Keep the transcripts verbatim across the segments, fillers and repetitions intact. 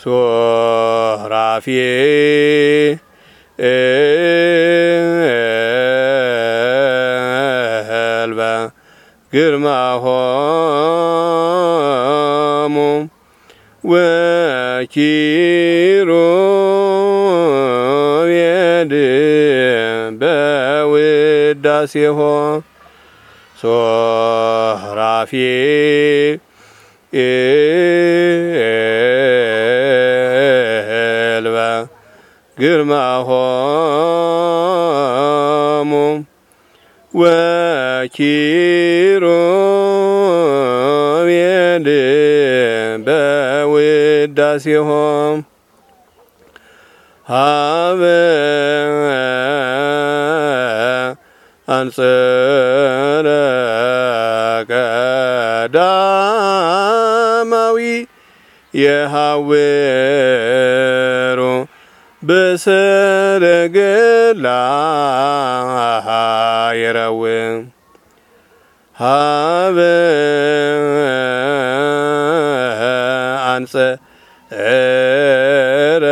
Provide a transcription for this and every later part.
ሶራፌ ኤልበ ግርማሆሙ ወኪሩቤል በውዳሴሆሙ ሶራፌ ኤልበ ግርማሆሙ ወኪሩቤል በውዳሴሆሙ ሀበ አንጽረ ቀዳማዊ የሐውሩ በሰረገላ ይረውም ሀበ አንጽረ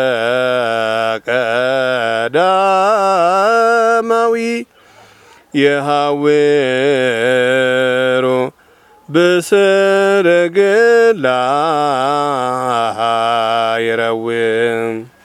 ቀዳማዊ የሐውሩ በሰረገላ ይረውም